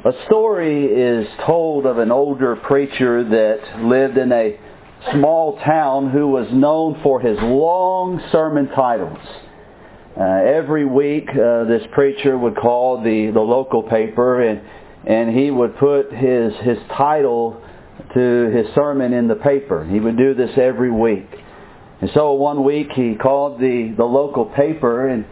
A story is told of an older preacher that lived in a small town who was known for his long sermon titles. Every week this preacher would call the local paper and he would put his title to his sermon in the paper. He would do this every week. And so one week he called the local paper and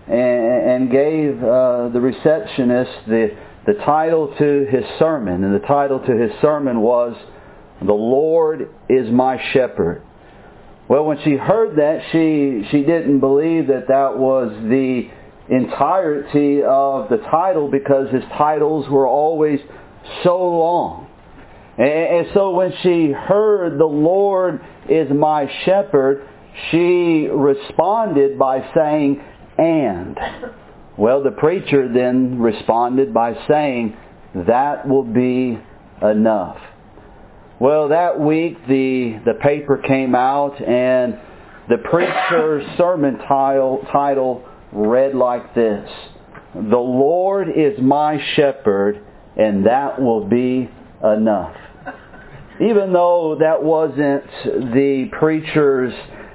gave the receptionist the title to his sermon. And the title to his sermon was, "The Lord is My Shepherd." Well, when she heard that, she didn't believe that was the entirety of the title, because his titles were always so long. And so when she heard, "The Lord is my shepherd," she responded by saying, "And." Well, the preacher then responded by saying, "That will be enough." Well, that week the paper came out and the preacher's sermon title read like this: "The Lord is my shepherd, and that will be enough." Even though that wasn't the preacher's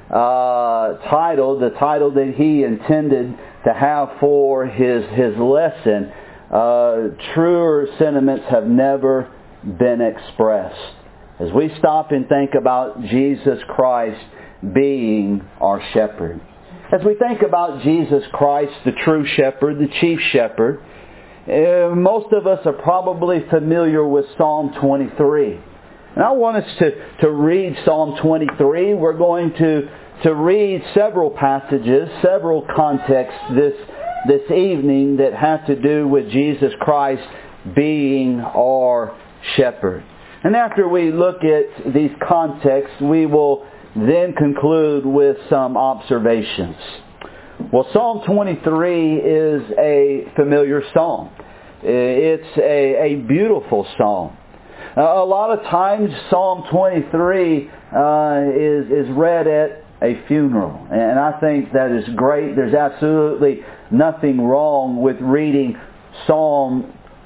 title, the title that he intended to have for his lesson, truer sentiments have never been expressed. As we stop and think about Jesus Christ being our shepherd. As we think about Jesus Christ, the true shepherd, the chief shepherd, most of us are probably familiar with Psalm 23. And I want us to read Psalm 23. We're going to read several passages, several contexts this evening that have to do with Jesus Christ being our shepherd. And after we look at these contexts, we will then conclude with some observations. Well, Psalm 23 is a familiar psalm. It's a beautiful psalm. A lot of times Psalm 23 is read at a funeral. And I think that is great. There's absolutely nothing wrong with reading Psalm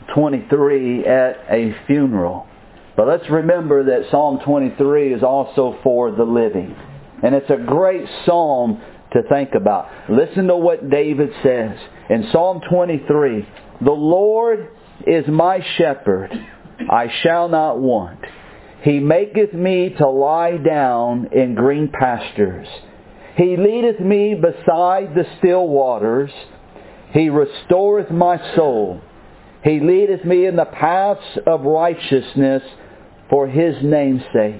23 at a funeral. But let's remember that Psalm 23 is also for the living. And it's a great psalm to think about. Listen to what David says in Psalm 23. "The Lord is my shepherd, I shall not want. He maketh me to lie down in green pastures. He leadeth me beside the still waters. He restoreth my soul. He leadeth me in the paths of righteousness for His name's sake.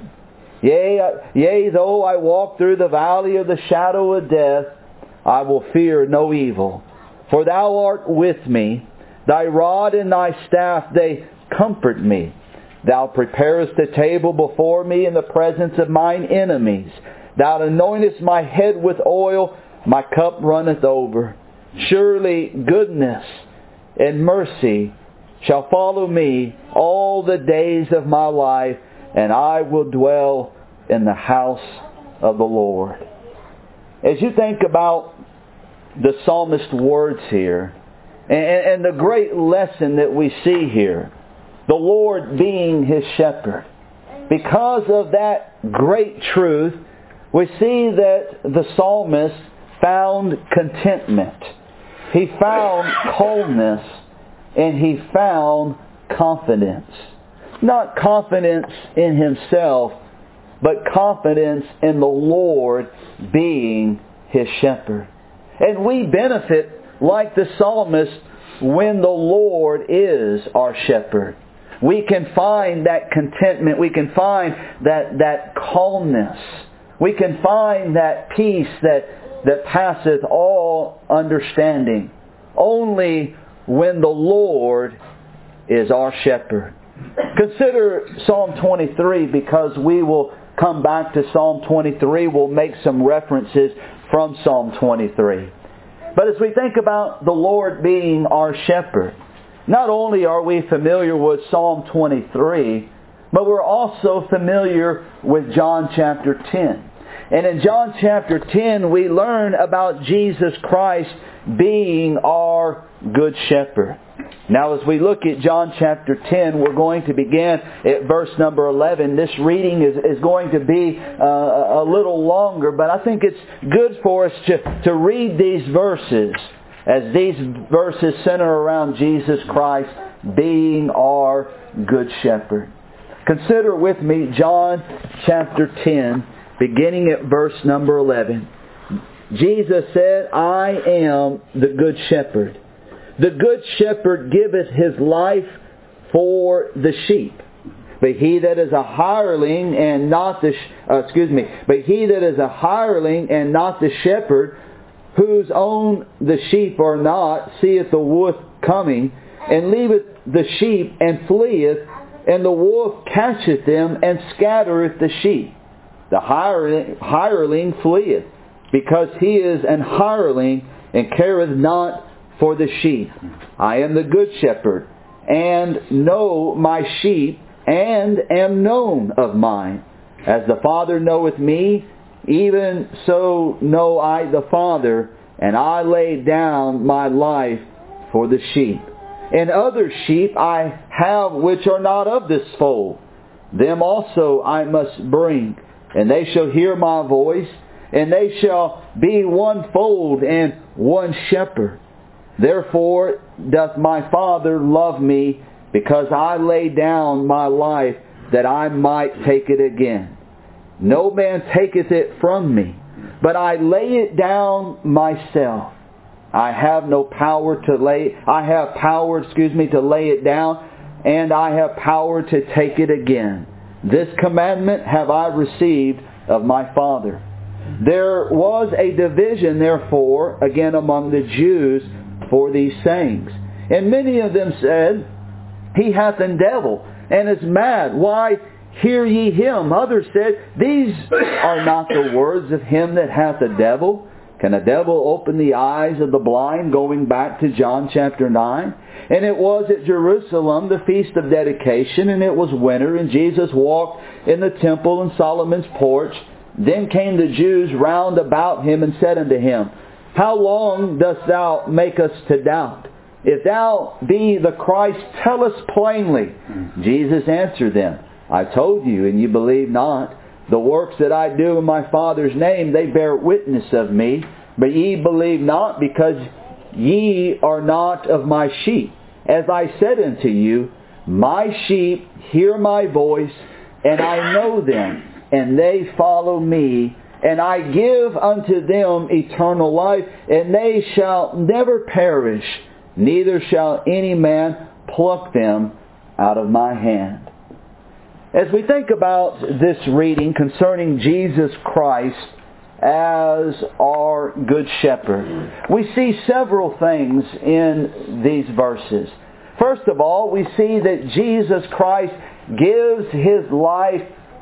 Yea, though I walk through the valley of the shadow of death, I will fear no evil. For Thou art with me. Thy rod and Thy staff, they comfort me. Thou preparest a table before me in the presence of mine enemies. Thou anointest my head with oil, my cup runneth over. Surely goodness and mercy shall follow me all the days of my life, and I will dwell in the house of the Lord." As you think about the psalmist's words here, and the great lesson that we see here, the Lord being his shepherd, because of that great truth, we see that the psalmist found contentment. He found calmness, and he found confidence. Not confidence in himself, but confidence in the Lord being his shepherd. And we benefit, like the psalmist, when the Lord is our shepherd. We can find that contentment. We can find that calmness. We can find that peace that passeth all understanding. Only when the Lord is our shepherd. Consider Psalm 23, because we will come back to Psalm 23. We'll make some references from Psalm 23. But as we think about the Lord being our shepherd, not only are we familiar with Psalm 23, but we're also familiar with John chapter 10. And in John chapter 10, we learn about Jesus Christ being our Good Shepherd. Now as we look at John chapter 10, we're going to begin at verse number 11. This reading is going to be a little longer, but I think it's good for us to read these verses, as these verses center around Jesus Christ being our Good Shepherd. Consider with me John chapter 10, beginning at verse number 11. Jesus said, I am the Good Shepherd. The Good Shepherd giveth His life for the sheep. But he that is a hireling and not the shepherd, whose own the sheep are not, seeth the wolf coming, and leaveth the sheep and fleeth, and the wolf catcheth them and scattereth the sheep. The hireling fleeth, because he is an hireling, and careth not for the sheep. I am the Good Shepherd, and know my sheep, and am known of mine. As the Father knoweth me, even so know I the Father, and I lay down my life for the sheep. And other sheep I have which are not of this fold. Them also I must bring, and they shall hear my voice, and they shall be one fold and one shepherd. Therefore doth my Father love me, because I lay down my life that I might take it again. No man taketh it from me, but I lay it down myself. I have power to lay it down, and I have power to take it again. This commandment have I received of my Father. There was a division, therefore, again among the Jews for these sayings. And many of them said, He hath an devil, and is mad. Why hear ye him? Others said, These are not the words of him that hath a devil. Can a devil open the eyes of the blind? Going back to John chapter 9. And it was at Jerusalem, the feast of dedication, and it was winter, and Jesus walked in the temple in Solomon's porch. Then came the Jews round about him, and said unto him, How long dost thou make us to doubt? If thou be the Christ, tell us plainly. Jesus answered them, I told you, and you believe not. The works that I do in my Father's name, they bear witness of me. But ye believe not, because ye are not of my sheep. As I said unto you, my sheep hear my voice, and I know them, and they follow me. And I give unto them eternal life, and they shall never perish, neither shall any man pluck them out of my hand. As we think about this reading concerning Jesus Christ as our Good Shepherd, we see several things in these verses. First of all, we see that Jesus Christ gives His life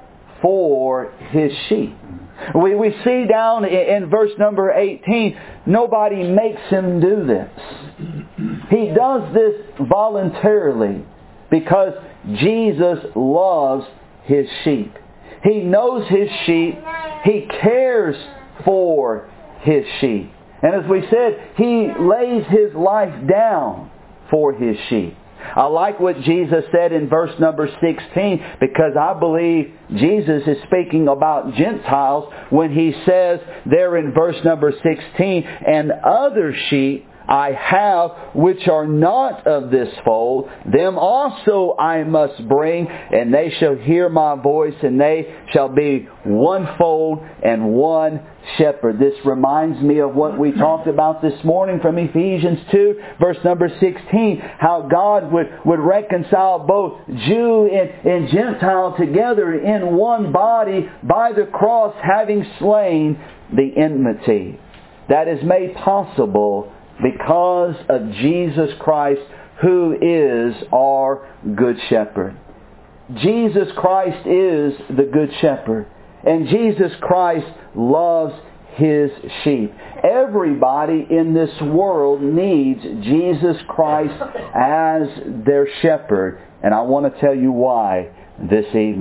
for His sheep. We see down in verse number 18, nobody makes Him do this. He does this voluntarily because Jesus loves His sheep. He knows His sheep. He cares for His sheep. And as we said, He lays His life down for His sheep. I like what Jesus said in verse number 16, because I believe Jesus is speaking about Gentiles when He says there in verse number 16, And other sheep I have which are not of this fold, them also I must bring, and they shall hear my voice, and they shall be one fold and one shepherd. This reminds me of what we talked about this morning from Ephesians 2, verse number 16, how God would reconcile both Jew and Gentile together in one body by the cross, having slain the enmity. That is made possible because of Jesus Christ, who is our Good Shepherd. Jesus Christ is the Good Shepherd, and Jesus Christ loves His sheep. Everybody in this world needs Jesus Christ as their shepherd, and I want to tell you why this evening.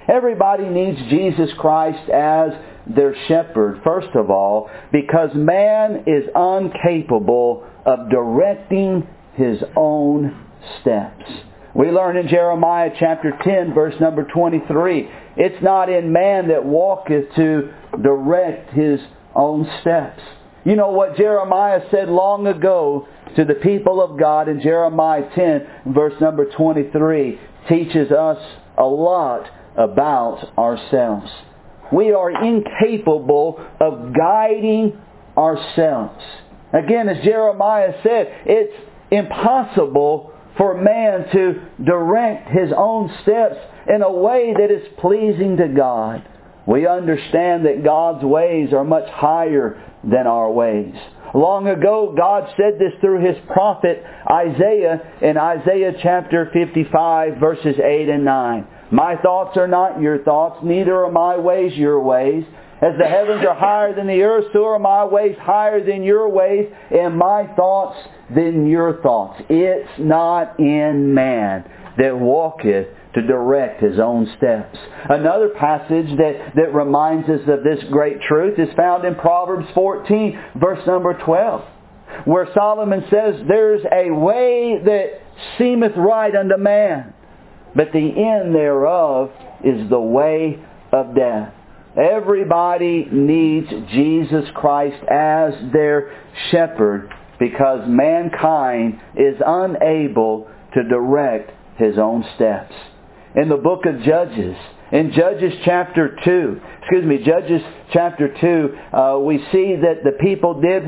Everybody needs Jesus Christ as their shepherd, first of all, because man is incapable of directing his own steps. We learn in Jeremiah chapter 10, verse number 23, it's not in man that walketh to direct his own steps. You know what Jeremiah said long ago to the people of God in Jeremiah 10, verse number 23, teaches us a lot about ourselves. We are incapable of guiding ourselves. Again, as Jeremiah said, it's impossible for man to direct his own steps in a way that is pleasing to God. We understand that God's ways are much higher than our ways. Long ago, God said this through His prophet Isaiah in Isaiah chapter 55, verses 8 and 9. My thoughts are not your thoughts, neither are my ways your ways. As the heavens are higher than the earth, so are my ways higher than your ways, and my thoughts than your thoughts. It's not in man that walketh to direct his own steps. Another passage that reminds us of this great truth is found in Proverbs 14, verse number 12, where Solomon says, there's a way that seemeth right unto man, but the end thereof is the way of death. Everybody needs Jesus Christ as their shepherd because mankind is unable to direct his own steps. In the book of Judges, in Judges chapter 2, we see that the people did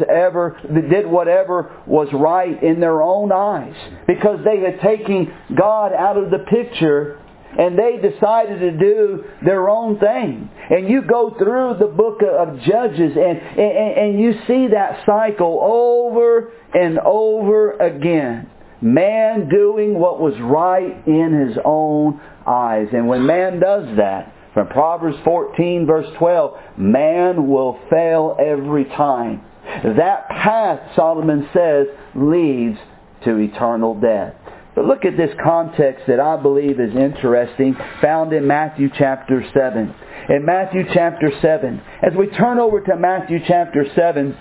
whatever was right in their own eyes because they had taken God out of the picture and they decided to do their own thing. And you go through the book of Judges and you see that cycle over and over again. Man doing what was right in his own eyes. And when man does that, from Proverbs 14 verse 12, man will fail every time. That path, Solomon says, leads to eternal death. But look at this context that I believe is interesting, found in Matthew chapter 7. In Matthew chapter 7, as we turn over to Matthew chapter 7,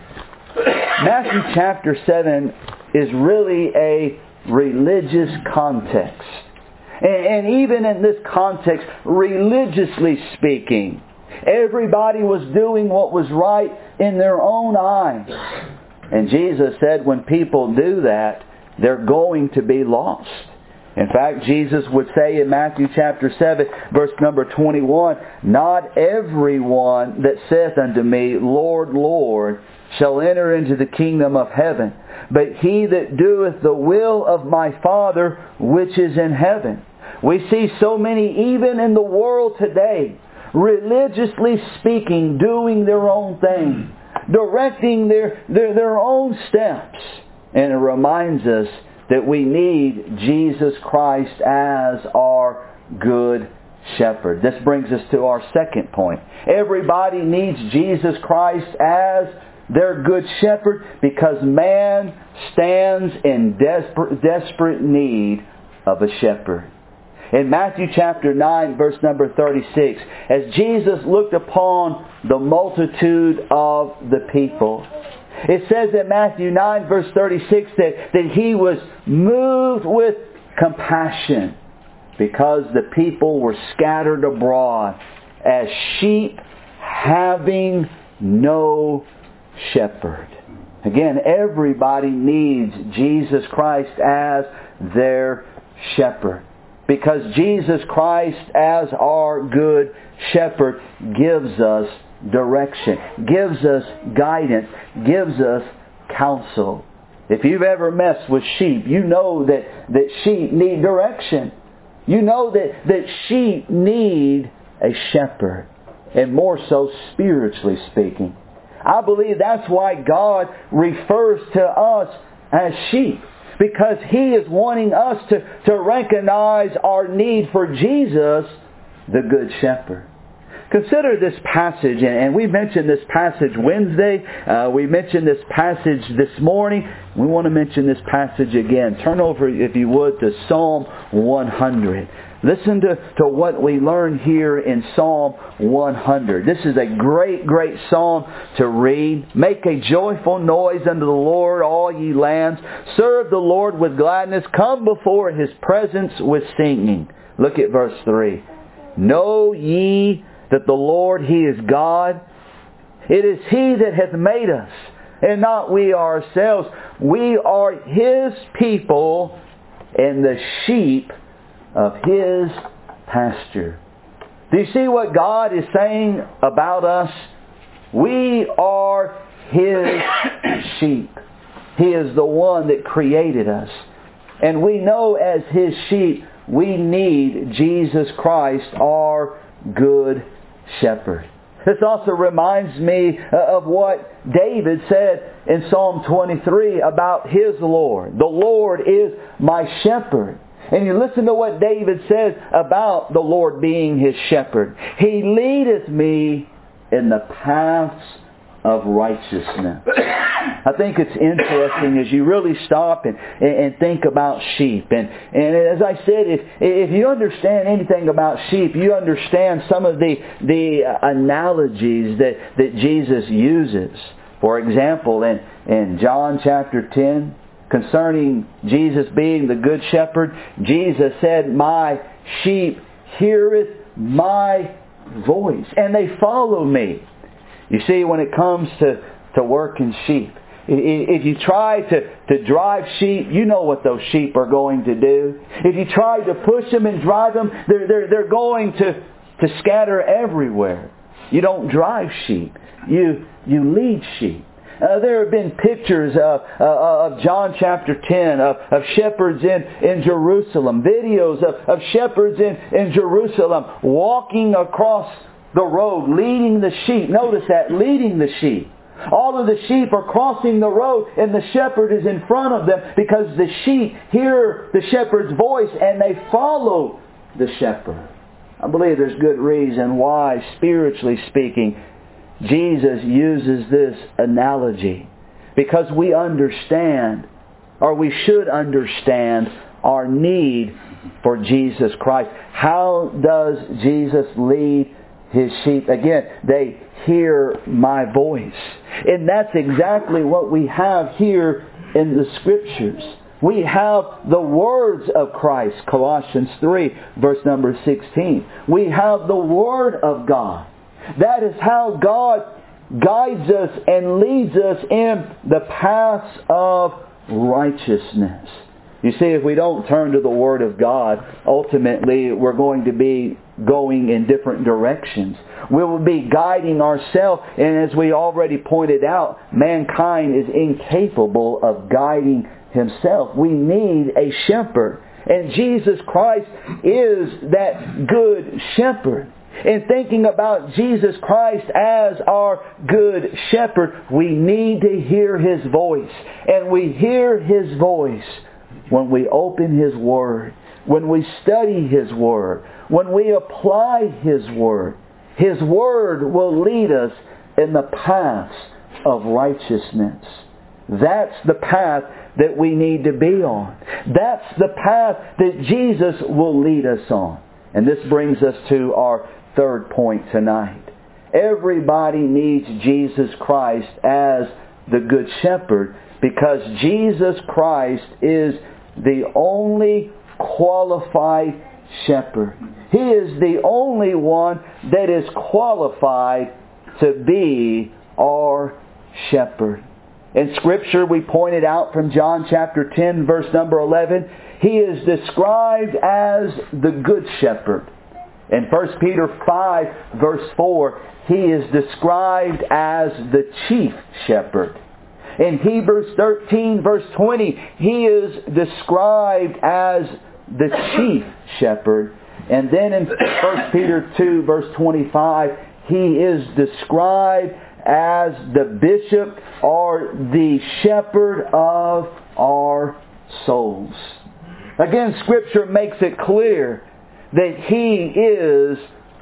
Matthew chapter 7 is really a religious context. And even in this context, religiously speaking, everybody was doing what was right in their own eyes. And Jesus said when people do that, they're going to be lost. In fact, Jesus would say in Matthew chapter 7, verse number 21, not everyone that saith unto me, Lord, Lord, shall enter into the kingdom of heaven, but he that doeth the will of my Father which is in heaven. We see so many, even in the world today, religiously speaking, doing their own thing, directing their own steps. And it reminds us that we need Jesus Christ as our good shepherd. This brings us to our second point. Everybody needs Jesus Christ as their good shepherd because man stands in desperate need of a shepherd. In Matthew chapter 9, verse number 36, as Jesus looked upon the multitude of the people, it says in Matthew 9, verse 36, that He was moved with compassion because the people were scattered abroad as sheep having no shepherd. Again, everybody needs Jesus Christ as their shepherd. Because Jesus Christ as our good shepherd gives us direction, gives us guidance, gives us counsel. If you've ever messed with sheep, you know that sheep need direction. You know that sheep need a shepherd, and more so spiritually speaking. I believe that's why God refers to us as sheep. Because He is wanting us to recognize our need for Jesus, the Good Shepherd. Consider this passage, and we mentioned this passage Wednesday. We mentioned this passage this morning. We want to mention this passage again. Turn over, if you would, to Psalm 100. Listen to what we learn here in Psalm 100. This is a great, great psalm to read. Make a joyful noise unto the Lord, all ye lands. Serve the Lord with gladness. Come before His presence with singing. Look at verse 3. Know ye that the Lord, He is God. It is He that hath made us, and not we ourselves. We are His people, and the sheep of His pasture. Do you see what God is saying about us? We are His sheep. He is the one that created us. And we know as His sheep, we need Jesus Christ, our good shepherd. This also reminds me of what David said in Psalm 23 about his Lord. The Lord is my shepherd. And you listen to what David says about the Lord being his shepherd. He leadeth me in the paths of righteousness. I think it's interesting as you really stop and think about sheep. And as I said, if you understand anything about sheep, you understand some of the analogies that Jesus uses. For example, in John chapter 10, concerning Jesus being the good shepherd, Jesus said, my sheep heareth my voice, and they follow me. You see, when it comes to working sheep, if you try to drive sheep, you know what those sheep are going to do. If you try to push them and drive them, they're going to scatter everywhere. You don't drive sheep. You lead sheep. There have been pictures of John chapter 10 of shepherds in Jerusalem. Videos of shepherds in Jerusalem walking across the road, leading the sheep. Notice that, leading the sheep. All of the sheep are crossing the road and the shepherd is in front of them because the sheep hear the shepherd's voice and they follow the shepherd. I believe there's good reason why, spiritually speaking, Jesus uses this analogy. Because we understand, or we should understand, our need for Jesus Christ. How does Jesus lead His sheep? Again, they hear my voice. And that's exactly what we have here in the Scriptures. We have the words of Christ, Colossians 3, verse number 16. We have the Word of God. That is how God guides us and leads us in the paths of righteousness. You see, if we don't turn to the Word of God, ultimately we're going to be going in different directions. We will be guiding ourselves, and as we already pointed out, mankind is incapable of guiding himself. We need a shepherd, and Jesus Christ is that good shepherd. In thinking about Jesus Christ as our good shepherd, we need to hear His voice. And we hear His voice when we open His Word, when we study His Word, when we apply His Word. His Word will lead us in the paths of righteousness. That's the path that we need to be on. That's the path that Jesus will lead us on. And this brings us to our third point tonight. Everybody needs Jesus Christ as the Good Shepherd because Jesus Christ is the only qualified shepherd. He is the only one that is qualified to be our shepherd. In Scripture, we pointed out from John chapter 10, verse number 11, He is described as the Good Shepherd. In 1 Peter 5, verse 4, He is described as the Chief Shepherd. In Hebrews 13, verse 20, He is described as the Chief Shepherd. And then in 1 Peter 2, verse 25, He is described as the Bishop or the Shepherd of our souls. Again, Scripture makes it clear that He is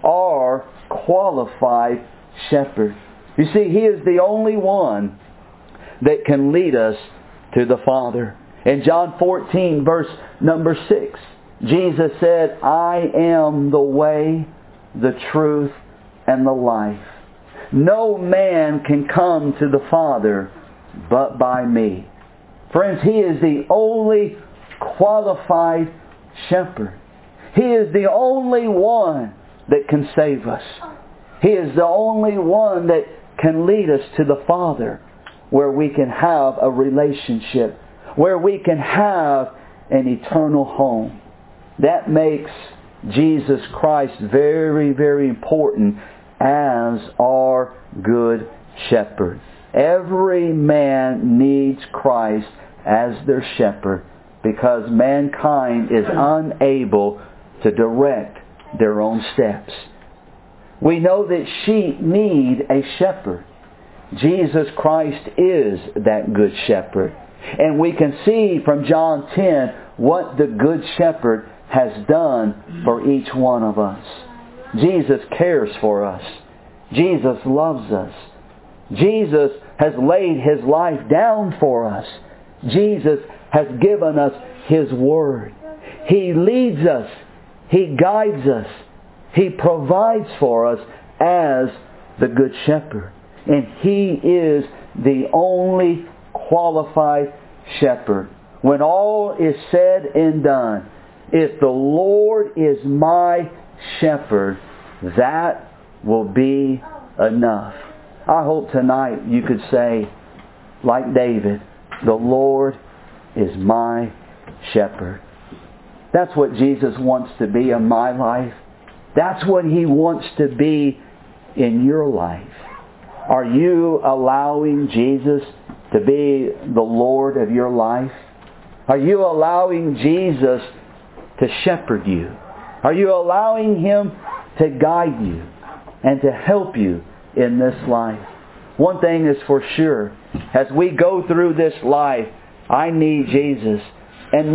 our qualified shepherd. You see, He is the only one that can lead us to the Father. In John 14, verse number 6, Jesus said, I am the way, the truth, and the life. No man can come to the Father but by me. Friends, He is the only qualified shepherd. He is the only one that can save us. He is the only one that can lead us to the Father, where we can have a relationship, where we can have an eternal home. That makes Jesus Christ very, very important as our good shepherd. Every man needs Christ as their shepherd because mankind is unable to direct their own steps. We know that sheep need a shepherd. Jesus Christ is that good shepherd. And we can see from John 10 what the good shepherd has done for each one of us. Jesus cares for us. Jesus loves us. Jesus has laid His life down for us. Jesus has given us His Word. He leads us. He guides us. He provides for us as the Good Shepherd. And He is the only qualified shepherd. When all is said and done, if the Lord is my shepherd, that will be enough. I hope tonight you could say, like David, the Lord is my shepherd. That's what Jesus wants to be in my life. That's what He wants to be in your life. Are you allowing Jesus to be the Lord of your life? Are you allowing Jesus to shepherd you? Are you allowing Him to guide you and to help you in this life? One thing is for sure, as we go through this life, I need Jesus, and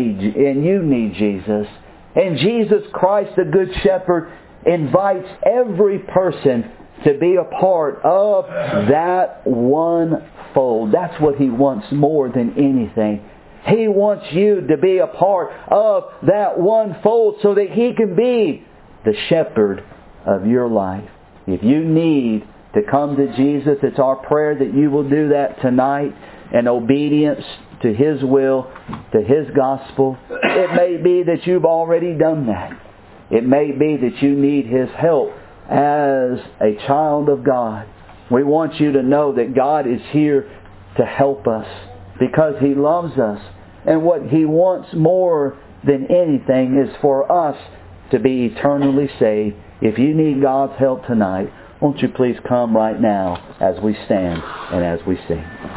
you need Jesus. And Jesus Christ, the Good Shepherd, invites every person to be a part of that one fold. That's what He wants more than anything. He wants you to be a part of that one fold so that He can be the shepherd of your life. If you need to come to Jesus, it's our prayer that you will do that tonight in obedience to His will, to His gospel. It may be that you've already done that. It may be that you need His help as a child of God. We want you to know that God is here to help us because He loves us. And what He wants more than anything is for us to be eternally saved. If you need God's help tonight, won't you please come right now as we stand and as we sing.